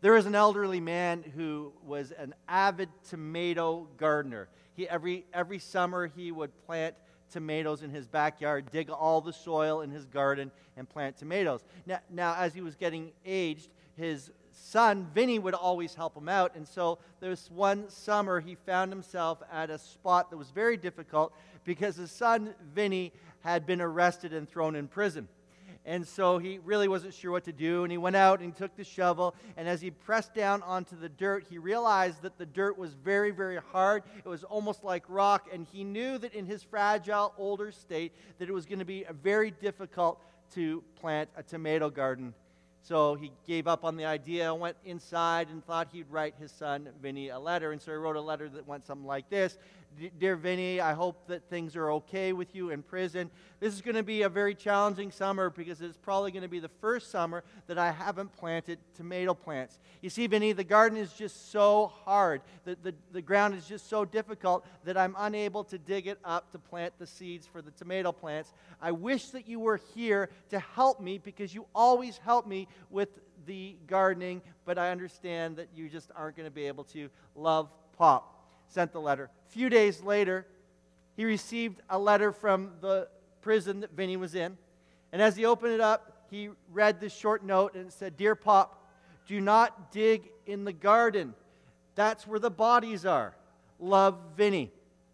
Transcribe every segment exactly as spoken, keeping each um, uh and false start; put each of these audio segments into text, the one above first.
There was an elderly man who was an avid tomato gardener. He every every summer he would plant tomatoes in his backyard, dig all the soil in his garden, and plant tomatoes. Now, now as he was getting aged, his son, Vinny, would always help him out. And so this one summer, he found himself at a spot that was very difficult because his son, Vinny, had been arrested and thrown in prison. And so he really wasn't sure what to do, and he went out and he took the shovel, and as he pressed down onto the dirt, he realized that the dirt was very, very hard. It was almost like rock, and he knew that in his fragile, older state that it was going to be very difficult to plant a tomato garden. So he gave up on the idea, went inside, and thought he'd write his son, Vinny, a letter. And so he wrote a letter that went something like this. Dear Vinny, I hope that things are okay with you in prison. This is going to be a very challenging summer because it's probably going to be the first summer that I haven't planted tomato plants. You see, Vinny, the garden is just so hard. The, the, the ground is just so difficult that I'm unable to dig it up to plant the seeds for the tomato plants. I wish that you were here to help me because you always help me with the gardening, but I understand that you just aren't going to be able to. Love, Pop. Sent the letter. A few days later, he received a letter from the prison that Vinny was in. And as he opened it up, he read this short note, and it said, Dear Pop, do not dig in the garden. That's where the bodies are. Love, Vinny.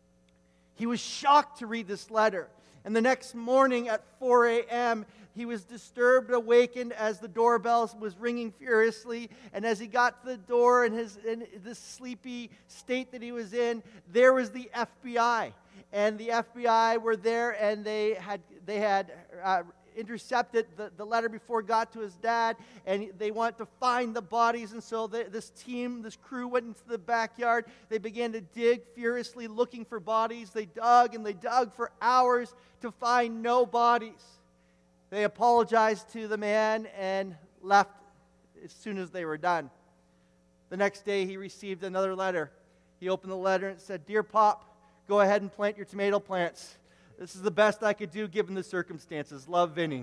He was shocked to read this letter. And the next morning at four a.m., he was disturbed, awakened as the doorbell was ringing furiously. And as he got to the door in his in this sleepy state that he was in, there was the F B I. And the F B I were there, and they had they had uh, intercepted the, the letter before it got to his dad, and they wanted to find the bodies. And so the, this team, this crew went into the backyard. They began to dig furiously, looking for bodies. They dug and they dug for hours to find no bodies. They apologized to the man and left as soon as they were done. The next day, he received another letter. He opened the letter and it said, Dear Pop, go ahead and plant your tomato plants. This is the best I could do given the circumstances. Love, Vinny.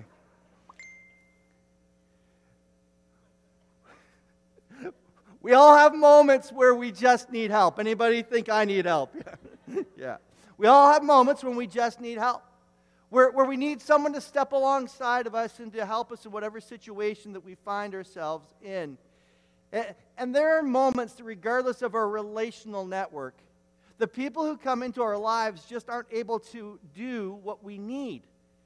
We all have moments where we just need help. Anybody think I need help? Yeah. We all have moments when we just need help. Where, where we need someone to step alongside of us and to help us in whatever situation that we find ourselves in. And, and there are moments that regardless of our relational network, the people who come into our lives just aren't able to do what we need.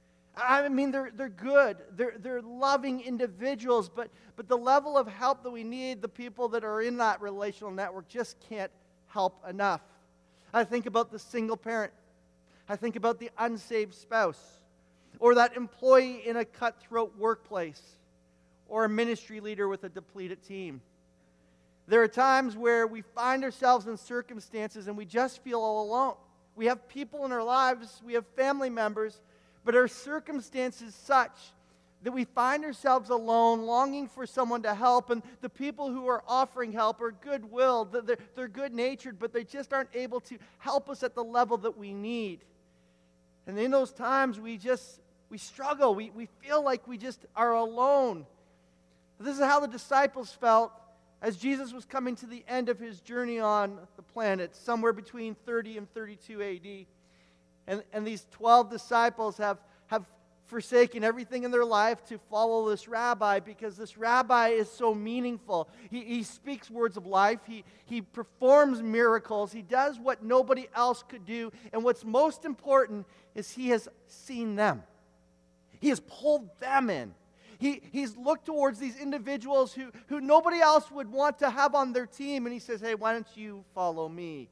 I mean, they're, they're good. They're, they're loving individuals, but, but the level of help that we need, the people that are in that relational network just can't help enough. I think about the single parent. I think about the unsaved spouse, or that employee in a cutthroat workplace, or a ministry leader with a depleted team. There are times where we find ourselves in circumstances and we just feel all alone. We have people in our lives, we have family members, but our circumstances such that we find ourselves alone, longing for someone to help, and the people who are offering help are goodwill, they're, they're good-natured, but they just aren't able to help us at the level that we need. And in those times, we just, we struggle. We, we feel like we just are alone. This is how the disciples felt as Jesus was coming to the end of his journey on the planet, somewhere between thirty and thirty-two A D. And, and these twelve disciples have, have forsaken everything in their life to follow this rabbi because this rabbi is so meaningful. He, he speaks words of life. He, he performs miracles. He does what nobody else could do. And what's most important is he has seen them. He has pulled them in. He, he's looked towards these individuals who, who nobody else would want to have on their team. And he says, hey, why don't you follow me?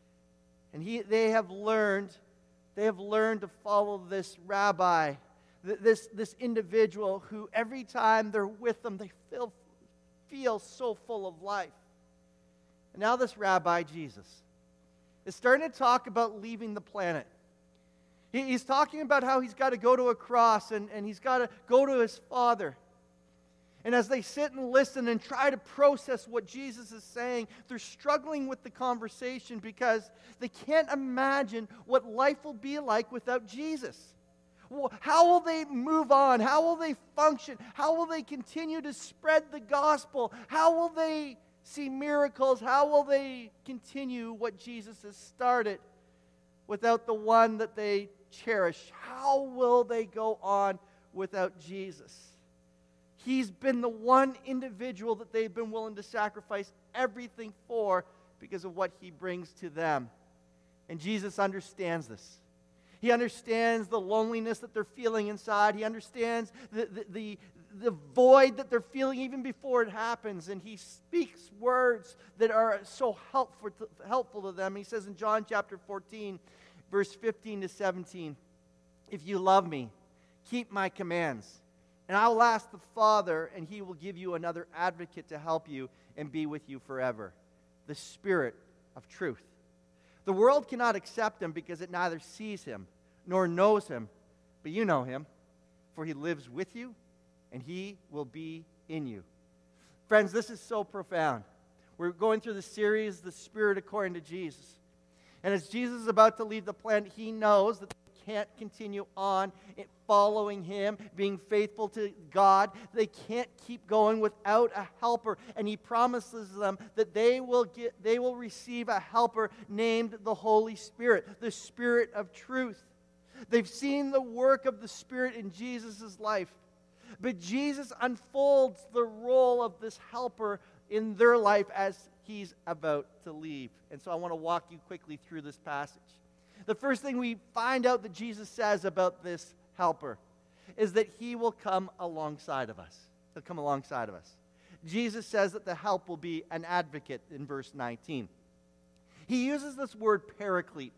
And he, they have learned, they have learned to follow this rabbi, This, this individual who every time they're with them, they feel, feel so full of life. And now this rabbi, Jesus, is starting to talk about leaving the planet. He, he's talking about how he's got to go to a cross and, and he's got to go to his Father. And as they sit and listen and try to process what Jesus is saying, they're struggling with the conversation because they can't imagine what life will be like without Jesus. How will they move on? How will they function? How will they continue to spread the gospel? How will they see miracles? How will they continue what Jesus has started without the one that they cherish? How will they go on without Jesus? He's been the one individual that they've been willing to sacrifice everything for because of what he brings to them. And Jesus understands this. He understands the loneliness that they're feeling inside. He understands the, the, the, the void that they're feeling even before it happens. And he speaks words that are so helpful to, helpful to them. He says in John chapter fourteen, verse fifteen to seventeen, "If you love me, keep my commands. And I will ask the Father, and he will give you another advocate to help you and be with you forever, the Spirit of truth. The world cannot accept him because it neither sees him nor knows him, but you know him, for he lives with you, and he will be in you." Friends, this is so profound. We're going through the series, The Spirit According to Jesus. And as Jesus is about to leave the planet, he knows that they can't continue on following him, being faithful to God. They can't keep going without a helper. And he promises them that they will get, they will receive a helper named the Holy Spirit, the Spirit of truth. They've seen the work of the Spirit in Jesus' life. But Jesus unfolds the role of this helper in their life as he's about to leave. And so I want to walk you quickly through this passage. The first thing we find out that Jesus says about this helper is that he will come alongside of us. He'll come alongside of us. Jesus says that the help will be an advocate in verse nineteen. He uses this word paraclete.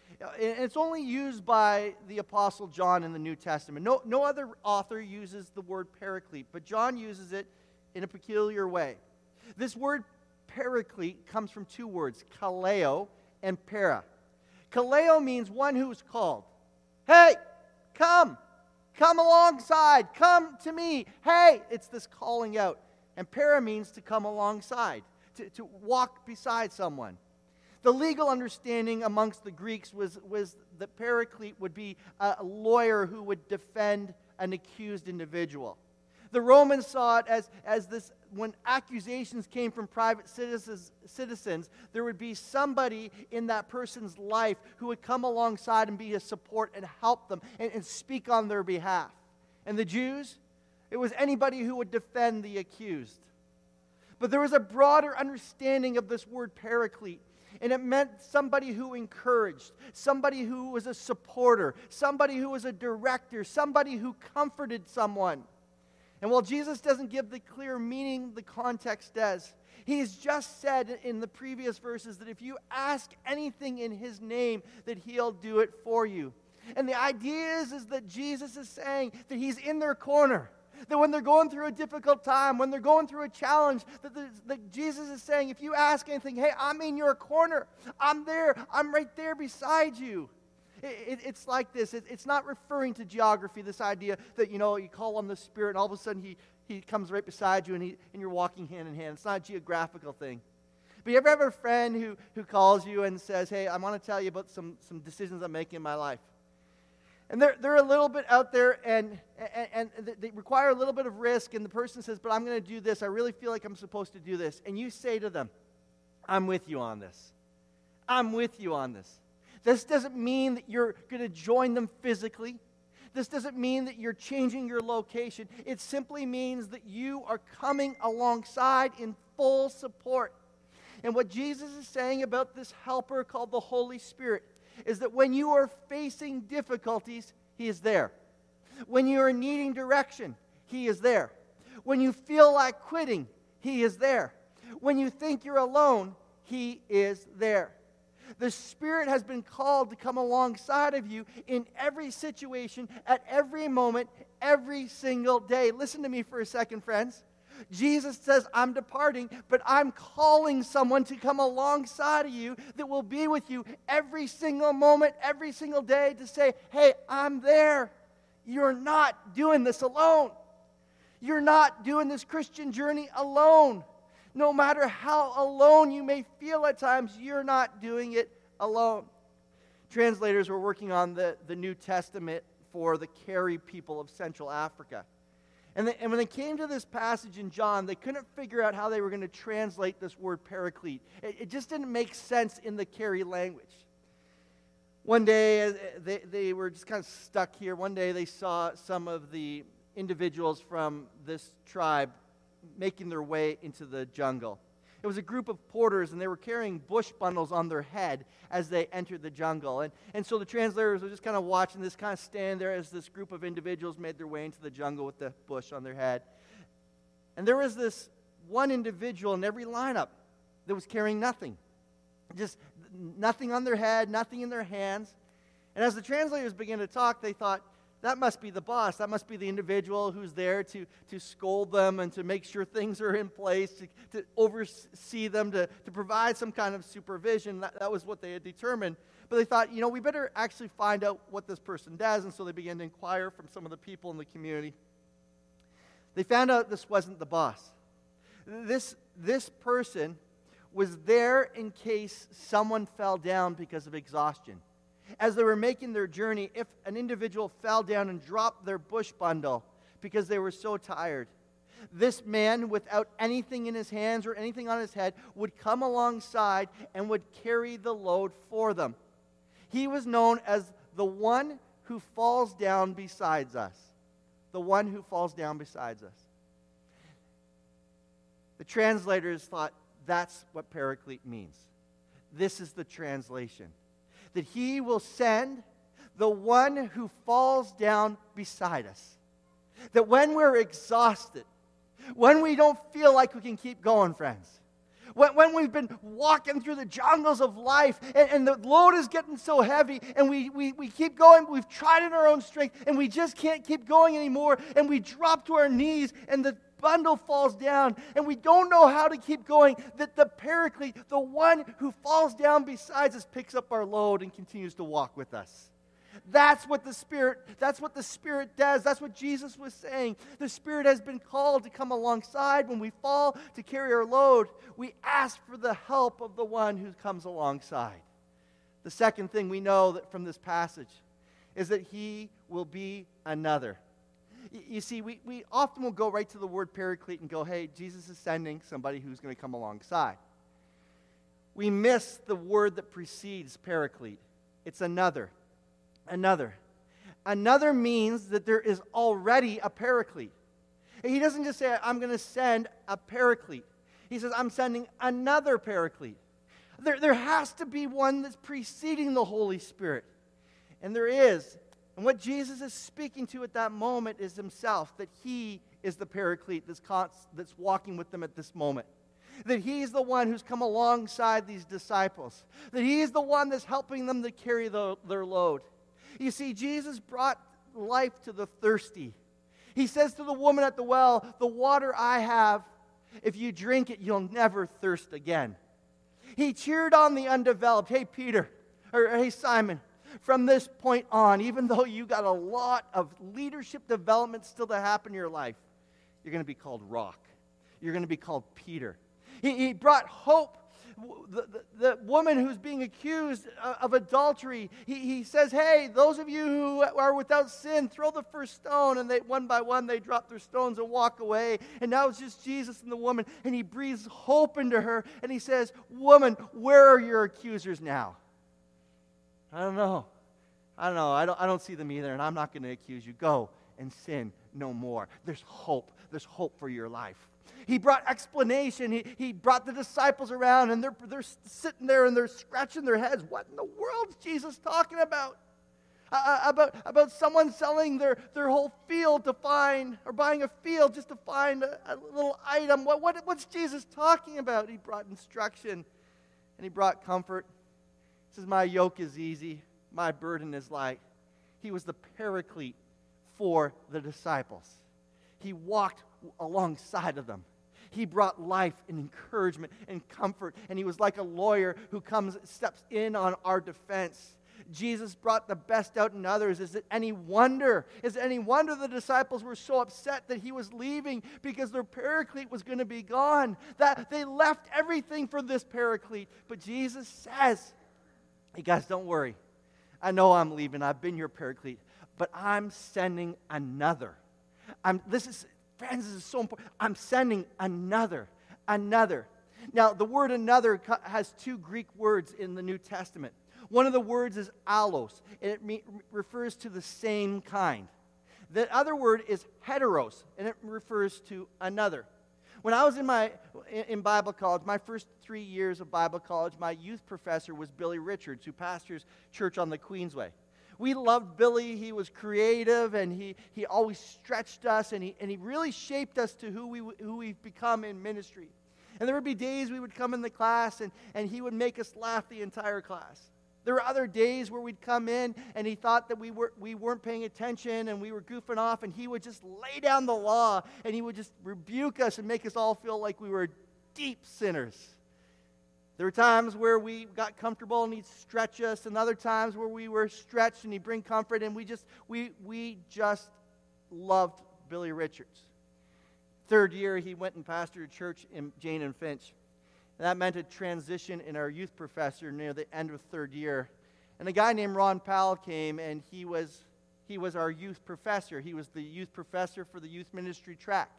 It's only used by the Apostle John in the New Testament. No, no other author uses the word paraclete, but John uses it in a peculiar way. This word paraclete comes from two words, kaleo and para. Kaleo means one who is called. Hey, come, come alongside, come to me. Hey, it's this calling out. And para means to come alongside, to, to walk beside someone. The legal understanding amongst the Greeks was, was that paraclete would be a lawyer who would defend an accused individual. The Romans saw it as, as this, when accusations came from private citizens, citizens, there would be somebody in that person's life who would come alongside and be a support and help them and, and speak on their behalf. And the Jews, it was anybody who would defend the accused. But there was a broader understanding of this word paraclete. And it meant somebody who encouraged, somebody who was a supporter, somebody who was a director, somebody who comforted someone. And while Jesus doesn't give the clear meaning, the context does. He's just said in the previous verses that if you ask anything in his name, that he'll do it for you. And the idea is, is that Jesus is saying that he's in their corner. That when they're going through a difficult time, when they're going through a challenge, that, the, that Jesus is saying, if you ask anything, hey, I'm in your corner. I'm there. I'm right there beside you. It, it, it's like this. It, it's not referring to geography, this idea that, you know, you call on the Spirit and all of a sudden he, he comes right beside you and, he, and you're walking hand in hand. It's not a geographical thing. But you ever have a friend who, who calls you and says, hey, I want to tell you about some, some decisions I'm making in my life. And they're, they're a little bit out there, and, and, and they require a little bit of risk, and the person says, but I'm going to do this. I really feel like I'm supposed to do this. And you say to them, I'm with you on this. I'm with you on this. This doesn't mean that you're going to join them physically. This doesn't mean that you're changing your location. It simply means that you are coming alongside in full support. And what Jesus is saying about this helper called the Holy Spirit is that when you are facing difficulties, he is there. When you are needing direction, he is there. When you feel like quitting, he is there. When you think you're alone, he is there. The Spirit has been called to come alongside of you in every situation, at every moment, every single day. Listen to me for a second, friends. Jesus says, I'm departing, but I'm calling someone to come alongside of you that will be with you every single moment, every single day to say, hey, I'm there. You're not doing this alone. You're not doing this Christian journey alone. No matter how alone you may feel at times, you're not doing it alone. Translators were working on the, the New Testament for the Kari people of Central Africa. And, they, and when they came to this passage in John, they couldn't figure out how they were going to translate this word paraclete. It, it just didn't make sense in the Kari language. One day, they, they were just kind of stuck here. One day, they saw some of the individuals from this tribe making their way into the jungle. It was a group of porters, and they were carrying bush bundles on their head as they entered the jungle. And, and so the translators were just kind of watching this, kind of stand there as this group of individuals made their way into the jungle with the bush on their head. And there was this one individual in every lineup that was carrying nothing. Just nothing on their head, nothing in their hands. And as the translators began to talk, they thought, that must be the boss. That must be the individual who's there to, to scold them and to make sure things are in place, to, to oversee them, to, to provide some kind of supervision. That, that was what they had determined. But they thought, you know, we better actually find out what this person does. And so they began to inquire from some of the people in the community. They found out this wasn't the boss. This, this person was there in case someone fell down because of exhaustion. As they were making their journey, if an individual fell down and dropped their bush bundle because they were so tired, this man, without anything in his hands or anything on his head, would come alongside and would carry the load for them. He was known as the one who falls down beside us. The one who falls down beside us. The translators thought that's what paraclete means. This is the translation. That he will send the one who falls down beside us. That when we're exhausted, when we don't feel like we can keep going, friends, when, when we've been walking through the jungles of life and, and the load is getting so heavy and we, we, we keep going, we've tried in our own strength and we just can't keep going anymore and we drop to our knees and the bundle falls down and we don't know how to keep going, that the paraclete, the one who falls down beside us, picks up our load and continues to walk with us. That's what the Spirit, that's what the Spirit does. That's what Jesus was saying. The Spirit has been called to come alongside when we fall to carry our load. We ask for the help of the one who comes alongside. The second thing we know that from this passage is that he will be another. You see, we, we often will go right to the word paraclete and go, hey, Jesus is sending somebody who's going to come alongside. We miss the word that precedes paraclete. It's another. Another. Another means that there is already a paraclete. He doesn't just say, I'm going to send a paraclete. He says, I'm sending another paraclete. There, there has to be one that's preceding the Holy Spirit. And there is. And what Jesus is speaking to at that moment is himself, that he is the paraclete that's, const- that's walking with them at this moment. That he's the one who's come alongside these disciples. That he's the one that's helping them to carry the, their load. You see, Jesus brought life to the thirsty. He says to the woman at the well, the water I have, if you drink it, you'll never thirst again. He cheered on the undeveloped. Hey, Peter, or hey, Simon, from this point on, even though you got a lot of leadership development still to happen in your life, you're going to be called Rock. You're going to be called Peter. He, he brought hope. The, the, the woman who's being accused of adultery, he, he says, hey, those of you who are without sin, throw the first stone. And they, one by one, they drop their stones and walk away. And now it's just Jesus and the woman. And he breathes hope into her. And he says, woman, where are your accusers now? I don't know. I don't know. I don't, I don't see them either, and I'm not going to accuse you. Go and sin no more. There's hope. There's hope for your life. He brought explanation. He, he brought the disciples around, and they're, they're sitting there, and they're scratching their heads. What in the world is Jesus talking about? Uh, about, about someone selling their, their whole field to find, or buying a field just to find a, a little item. What, what, what's Jesus talking about? He brought instruction, and he brought comfort. He says, my yoke is easy, my burden is light. He was the paraclete for the disciples. He walked alongside of them. He brought life and encouragement and comfort, and he was like a lawyer who comes, steps in on our defense. Jesus brought the best out in others. Is it any wonder? Is it any wonder the disciples were so upset that he was leaving because their paraclete was going to be gone? That they left everything for this paraclete. But Jesus says, hey guys, don't worry. I know I'm leaving. I've been your paraclete. but I'm sending another. I'm, this is, friends, this is so important. I'm sending another, another. Now, the word another has two Greek words in the New Testament. One of the words is allos, and it me- refers to the same kind. The other word is heteros, and it refers to another. When I was in my in Bible college, my first three years of Bible college, my youth professor was Billy Richards, who pastors church on the Queensway. We loved Billy. He was creative, and he, he always stretched us, and he, and he really shaped us to who, we, who we've become in ministry. And there would be days we would come in the class, and, and he would make us laugh the entire class. There were other days where we'd come in, and he thought that we, were, we weren't paying attention, and we were goofing off, and he would just lay down the law, and he would just rebuke us and make us all feel like we were deep sinners. There were times where we got comfortable and he'd stretch us, and other times where we were stretched and he'd bring comfort, and we just we we just loved Billy Richards. Third year, he went and pastored a church in Jane and Finch. And that meant a transition in our youth professor near the end of third year. And a guy named Ron Powell came, and he was he was our youth professor. He was the youth professor for the youth ministry track.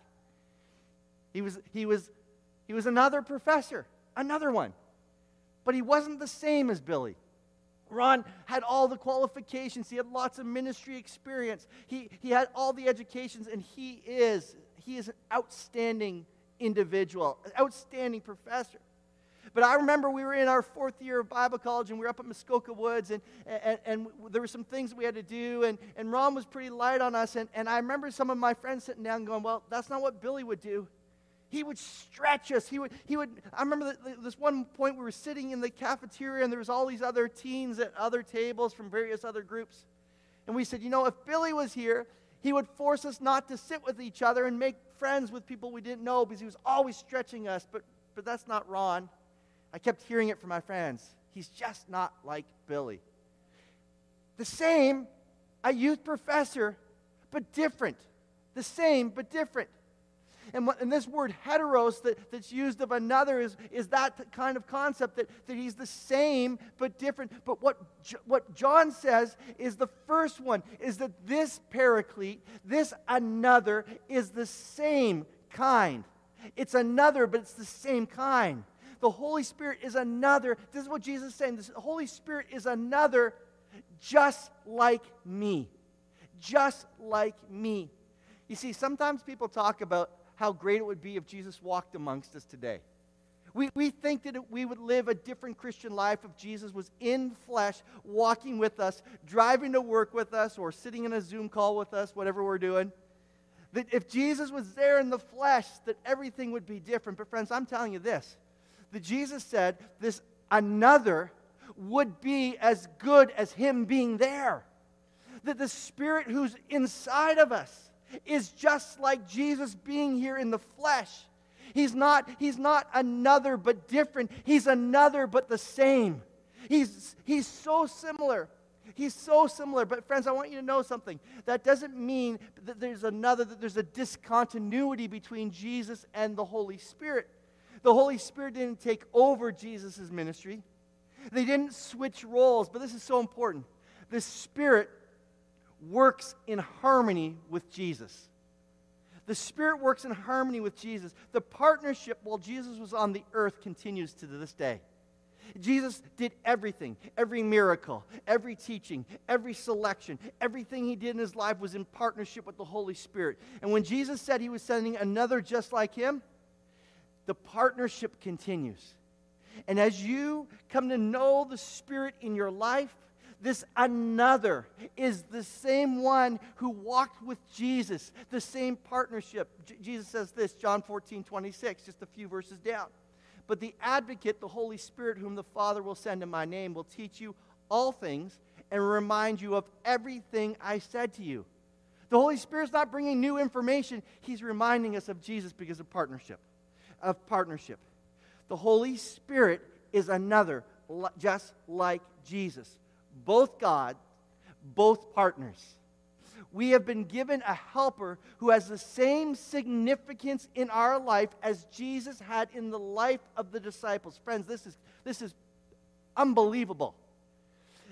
He was he was he was another professor, another one. But he wasn't the same as Billy. Ron had all the qualifications. He had lots of ministry experience. He, he had all the educations, and he is, he is an outstanding individual, an outstanding professor. But I remember we were in our fourth year of Bible college, and we were up at Muskoka Woods, and, and, and there were some things we had to do, and, and Ron was pretty light on us, and, and I remember some of my friends sitting down going, well, that's not what Billy would do. He would stretch us. He would, he would. I remember that this one point we were sitting in the cafeteria, and there was all these other teens at other tables from various other groups. And we said, you know, if Billy was here, he would force us not to sit with each other and make friends with people we didn't know, because he was always stretching us. But, but that's not Ron. I kept hearing it from my friends. He's just not like Billy. The same, a youth professor, but different. The same, but different. And, what, and this word heteros that, that's used of another is, is that kind of concept that, that he's the same but different. But what, what John says is the first one is that this paraclete, this another, is the same kind. It's another, but it's the same kind. The Holy Spirit is another. This is what Jesus is saying. The Holy Spirit is another just like me. Just like me. You see, sometimes people talk about how great it would be if Jesus walked amongst us today. We, we think that it, we would live a different Christian life if Jesus was in flesh, walking with us, driving to work with us, or sitting in a Zoom call with us, whatever we're doing. That if Jesus was there in the flesh, that everything would be different. But friends, I'm telling you this, that Jesus said this another would be as good as him being there. That the Spirit who's inside of us is just like Jesus being here in the flesh. He's not, he's not another but different. He's another but the same. He's, he's so similar. He's so similar. But friends, I want you to know something. That doesn't mean that there's another, that there's a discontinuity between Jesus and the Holy Spirit. The Holy Spirit didn't take over Jesus' ministry. They didn't switch roles. But this is so important. The Spirit works in harmony with Jesus. The Spirit works in harmony with Jesus. The partnership while Jesus was on the earth continues to this day. Jesus did everything, every miracle, every teaching, every selection, everything he did in his life was in partnership with the Holy Spirit. And when Jesus said he was sending another just like him, the partnership continues. And as you come to know the Spirit in your life, this another is the same one who walked with Jesus, the same partnership. J- Jesus says this, John fourteen twenty-six, just a few verses down. But the advocate, the Holy Spirit, whom the Father will send in my name, will teach you all things and remind you of everything I said to you. The Holy Spirit's not bringing new information. He's reminding us of Jesus because of partnership. Of partnership. The Holy Spirit is another, just like Jesus. Both God, both partners. We have been given a helper who has the same significance in our life as Jesus had in the life of the disciples. Friends, this is, this is unbelievable.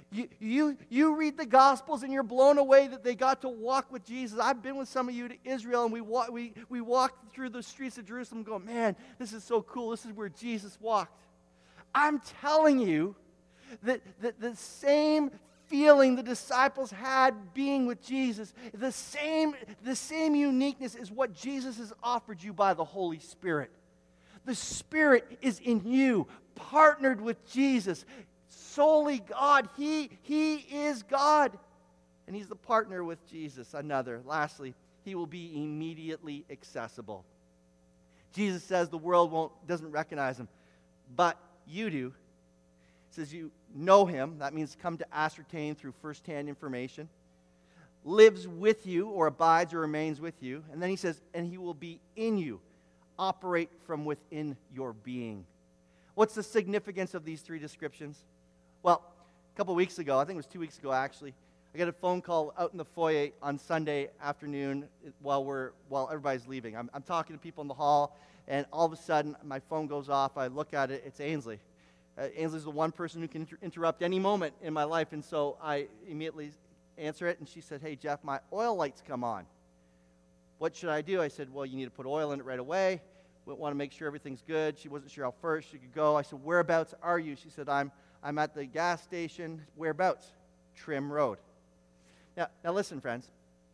You, you, you read the Gospels and you're blown away that they got to walk with Jesus. I've been with some of you to Israel, and we, walk, we, we walked through the streets of Jerusalem going, man, this is so cool. This is where Jesus walked. I'm telling you that, that the same feeling the disciples had being with Jesus, the same, the same uniqueness is what Jesus has offered you by the Holy Spirit. The Spirit is in you, partnered with Jesus. Solely God. He, he is God. And He's the partner with Jesus. Another. Lastly, He will be immediately accessible. Jesus says the world won't, doesn't recognize Him, but you do. He says you know Him. That means come to ascertain through firsthand information. Lives with you, or abides or remains with you. And then He says, and He will be in you. Operate from within your being. What's the significance of these three descriptions? Well, a couple weeks ago, I think it was two weeks ago actually, I got a phone call out in the foyer on Sunday afternoon while we're while everybody's leaving. I'm, I'm talking to people in the hall, and all of a sudden my phone goes off. I look at it, it's Ainsley. Uh, Ainsley's the one person who can inter- interrupt any moment in my life, and so I immediately answer it, and she said, hey, Jeff, my oil lights come on. What should I do? I said, well, you need to put oil in it right away. We want to make sure everything's good. She wasn't sure how first she could go. I said, whereabouts are you? She said, I'm I'm at the gas station. Whereabouts? Trim Road. Now, now listen, friends.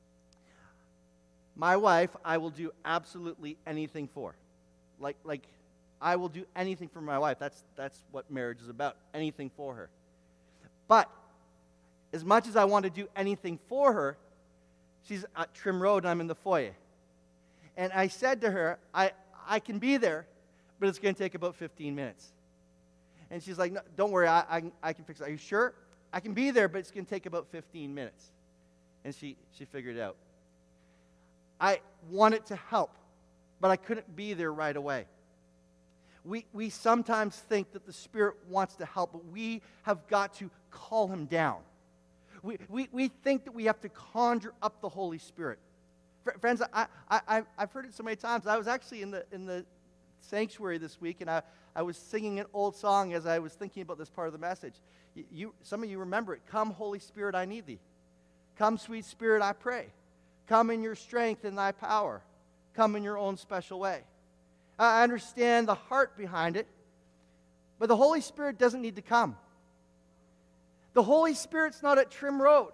My wife, I will do absolutely anything for. Like, like, I will do anything for my wife. That's, that's what marriage is about, anything for her. But as much as I want to do anything for her, she's at Trim Road and I'm in the foyer. And I said to her, I, I can be there, but it's going to take about fifteen minutes. And she's like, no, don't worry, I, I, I can fix it. Are you sure? I can be there, but it's going to take about fifteen minutes. And she, she figured it out. I wanted to help, but I couldn't be there right away. We, we sometimes think that the Spirit wants to help, but we have got to call Him down. We, we, we think that we have to conjure up the Holy Spirit. Friends, I, I, I've heard it so many times. I was actually in the, in the sanctuary this week, and I, I was singing an old song as I was thinking about this part of the message. You, you, some of you remember it. Come, Holy Spirit, I need Thee. Come, sweet Spirit, I pray. Come in your strength and Thy power. Come in your own special way. I understand the heart behind it, but the Holy Spirit doesn't need to come. The Holy Spirit's not at Trim Road.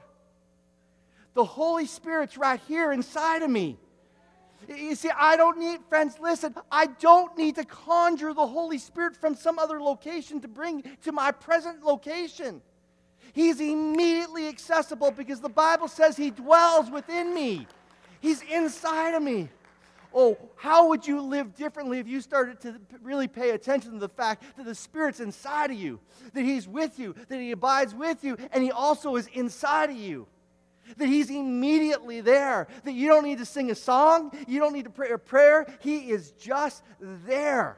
The Holy Spirit's right here inside of me. You see, I don't need, friends, listen, I don't need to conjure the Holy Spirit from some other location to bring to my present location. He's immediately accessible because the Bible says He dwells within me. He's inside of me. Oh, how would you live differently if you started to really pay attention to the fact that the Spirit's inside of you, that He's with you, that He abides with you, and He also is inside of you? That He's immediately there, that you don't need to sing a song, you don't need to pray a prayer, He is just there.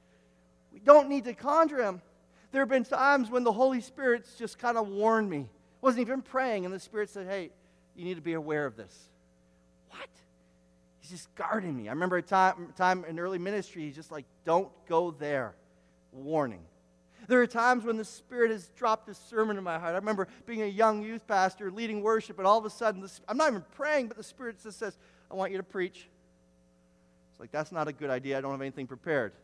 We don't need to conjure Him. There have been times when the Holy Spirit's just kind of warned me. I wasn't even praying, and the Spirit said, hey, you need to be aware of this. What? He's just guarding me. I remember a time, time in early ministry, He's just like, don't go there. Warning. There are times when the Spirit has dropped a sermon in my heart. I remember being a young youth pastor, leading worship, and all of a sudden, this, I'm not even praying, but the Spirit just says, I want you to preach. It's like, that's not a good idea. I don't have anything prepared.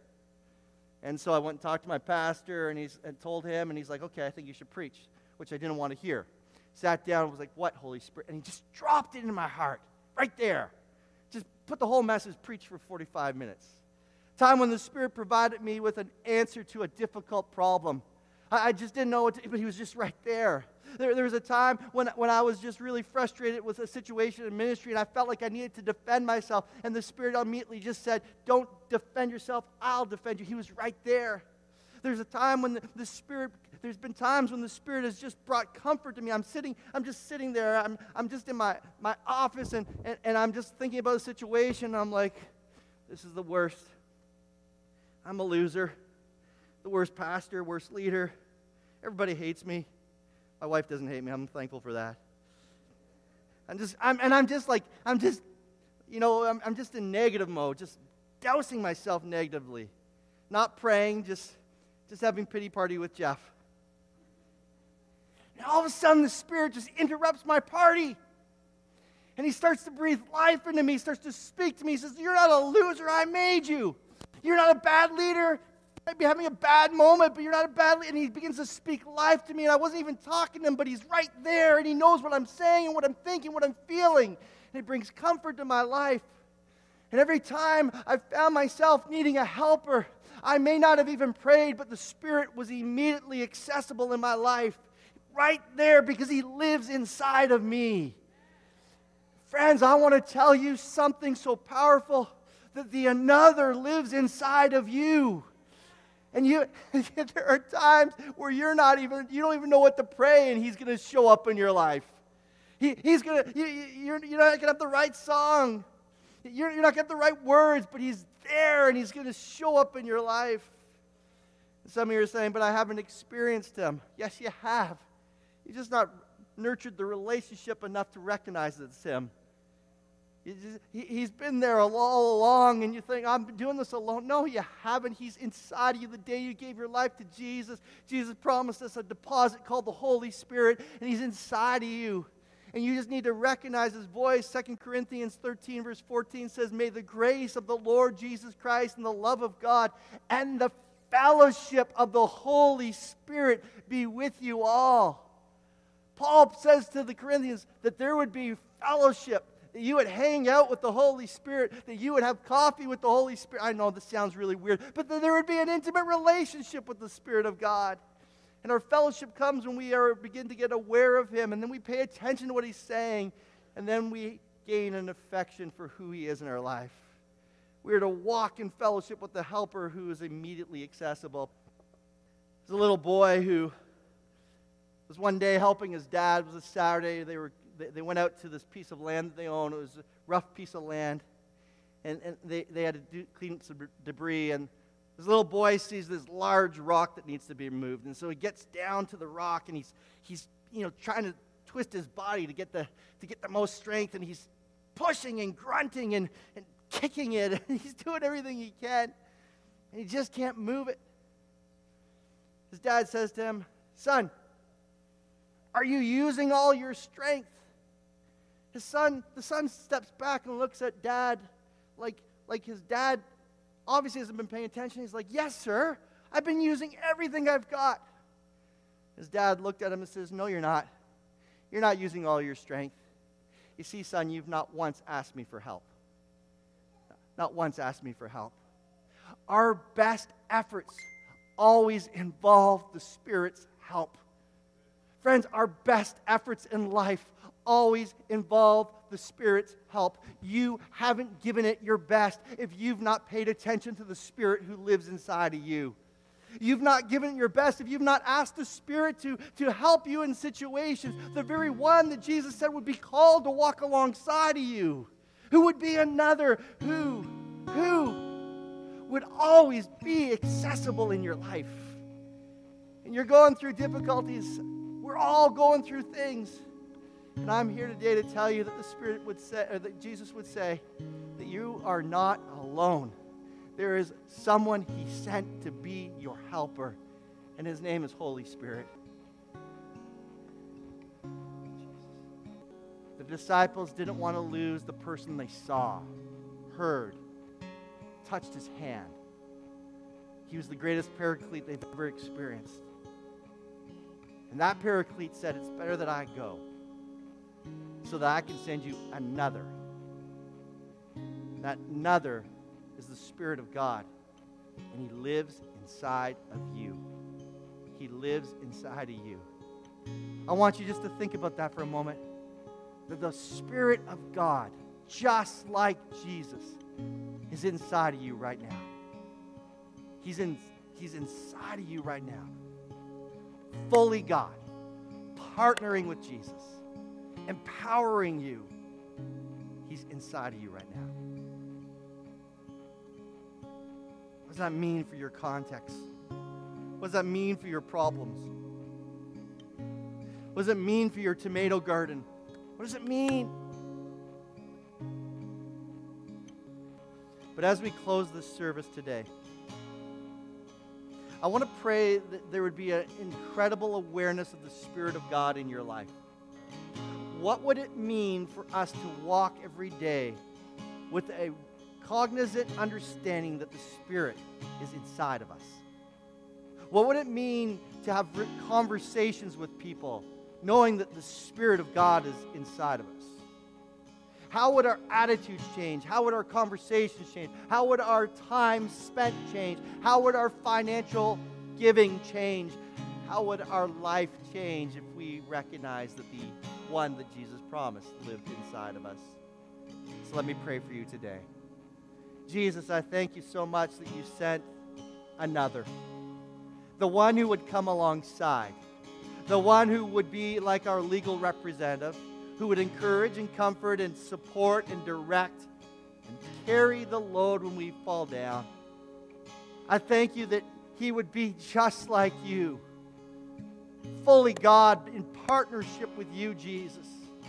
And so I went and talked to my pastor, and, he's, and told him, and he's like, okay, I think you should preach, which I didn't want to hear. Sat down and was like, what, Holy Spirit? And He just dropped it in my heart, right there. Just put the whole message, preach for forty-five minutes. Time when the Spirit provided me with an answer to a difficult problem. I, I just didn't know what to, but He was just right there. There, there was a time when, when I was just really frustrated with a situation in ministry, and I felt like I needed to defend myself, and the Spirit immediately just said, don't defend yourself, I'll defend you. He was right there. There's a time when the, the Spirit, there's been times when the Spirit has just brought comfort to me. I'm sitting, I'm just sitting there, I'm, I'm just in my, my office, and, and, and I'm just thinking about the situation, and I'm like, this is the worst. I'm a loser, the worst pastor, worst leader. Everybody hates me. My wife doesn't hate me. I'm thankful for that. I'm just, I'm, and I'm just like, I'm just, you know, I'm, I'm just in negative mode, just dousing myself negatively, not praying, just, just having pity party with Jeff. And all of a sudden, the Spirit just interrupts my party. And he starts to breathe life into me. He starts to speak to me. He says, you're not a loser. I made you. You're not a bad leader. You might be having a bad moment, but you're not a bad leader. And he begins to speak life to me. And I wasn't even talking to him, but he's right there. And he knows what I'm saying and what I'm thinking, what I'm feeling. And it brings comfort to my life. And every time I found myself needing a helper, I may not have even prayed, but the Spirit was immediately accessible in my life. Right there, because he lives inside of me. Friends, I want to tell you something so powerful, that the another lives inside of you. And you, there are times where you're not even, you don't even know what to pray, and he's going to show up in your life. He, he's going to, you, you're, you're not going to have the right song. You're, you're not going to have the right words, but he's there, and he's going to show up in your life. Some of you are saying, but I haven't experienced him. Yes, you have. You've just not nurtured the relationship enough to recognize that it's him. Just, he, he's been there all along, and you think, I'm doing this alone. No, you haven't. He's inside of you the day you gave your life to Jesus. Jesus promised us a deposit called the Holy Spirit, and he's inside of you. And you just need to recognize his voice. Second Corinthians thirteen, verse fourteen says, may the grace of the Lord Jesus Christ and the love of God and the fellowship of the Holy Spirit be with you all. Paul says to the Corinthians that there would be fellowship, that you would hang out with the Holy Spirit, that you would have coffee with the Holy Spirit. I know this sounds really weird, but that there would be an intimate relationship with the Spirit of God. And our fellowship comes when we are begin to get aware of him, and then we pay attention to what he's saying, and then we gain an affection for who he is in our life. We are to walk in fellowship with the helper who is immediately accessible. There's a little boy who was one day helping his dad. It was a Saturday. They were they, they went out to this piece of land that they own. It was a rough piece of land, and, and they, they had to do, clean up some debris. And this little boy sees this large rock that needs to be removed, and so he gets down to the rock, and he's he's you know trying to twist his body to get the to get the most strength, and he's pushing and grunting and, and kicking it, and he's doing everything he can, and he just can't move it. His dad says to him, son, are you using all your strength? His son, the son steps back and looks at dad like, like his dad obviously hasn't been paying attention. He's like, yes, sir. I've been using everything I've got. His dad looked at him and says, no, you're not. You're not using all your strength. You see, son, you've not once asked me for help. Not once asked me for help. Our best efforts always involve the Spirit's help. Friends, our best efforts in life always involve the Spirit's help. You haven't given it your best if you've not paid attention to the Spirit who lives inside of you. You've not given it your best if you've not asked the Spirit to, to help you in situations, the very one that Jesus said would be called to walk alongside of you, who would be another who, who would always be accessible in your life. And you're going through difficulties. We're all going through things. And I'm here today to tell you that the Spirit would say, or that Jesus would say, that you are not alone. There is someone he sent to be your helper, and his name is Holy Spirit. The disciples didn't want to lose the person they saw, heard, touched his hand. He was the greatest paraclete they've ever experienced. And that paraclete said, it's better that I go so that I can send you another. That another is the Spirit of God, and he lives inside of you. He lives inside of you. I want you just to think about that for a moment. That the Spirit of God, just like Jesus, is inside of you right now. He's in, he's inside of you right now. Fully God, partnering with Jesus, empowering you. He's inside of you right now. What does that mean for your context? What does that mean for your problems? What does it mean for your tomato garden? What does it mean? But as we close this service today, I want to pray that there would be an incredible awareness of the Spirit of God in your life. What would it mean for us to walk every day with a cognizant understanding that the Spirit is inside of us? What would it mean to have conversations with people knowing that the Spirit of God is inside of us? How would our attitudes change? How would our conversations change? How would our time spent change? How would our financial giving change? How would our life change if we recognize that the one that Jesus promised lived inside of us? So let me pray for you today. Jesus, I thank you so much that you sent another, the one who would come alongside, the one who would be like our legal representative, who would encourage and comfort and support and direct and carry the load when we fall down. I thank you that he would be just like you, fully God in partnership with you, Jesus.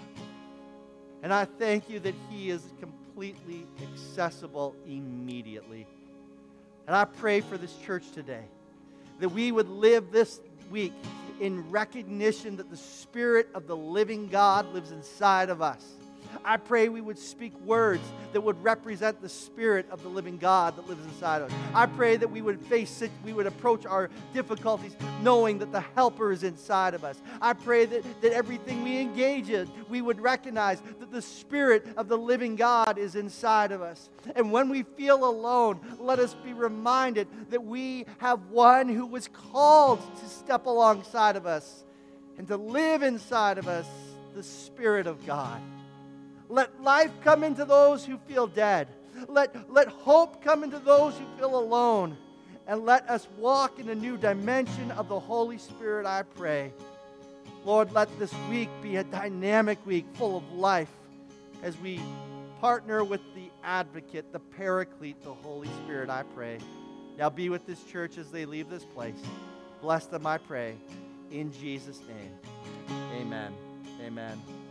And I thank you that he is completely accessible immediately. And I pray for this church today, that we would live this week in recognition that the Spirit of the living God lives inside of us. I pray we would speak words that would represent the Spirit of the living God that lives inside of us. I pray that we would face it, we would approach our difficulties knowing that the Helper is inside of us. I pray that, that everything we engage in, we would recognize that the Spirit of the living God is inside of us. And when we feel alone, let us be reminded that we have one who was called to step alongside of us and to live inside of us, the Spirit of God. Let life come into those who feel dead. Let, let hope come into those who feel alone. And let us walk in a new dimension of the Holy Spirit, I pray. Lord, let this week be a dynamic week full of life as we partner with the Advocate, the Paraclete, the Holy Spirit, I pray. Now be with this church as they leave this place. Bless them, I pray. In Jesus' name, amen. Amen.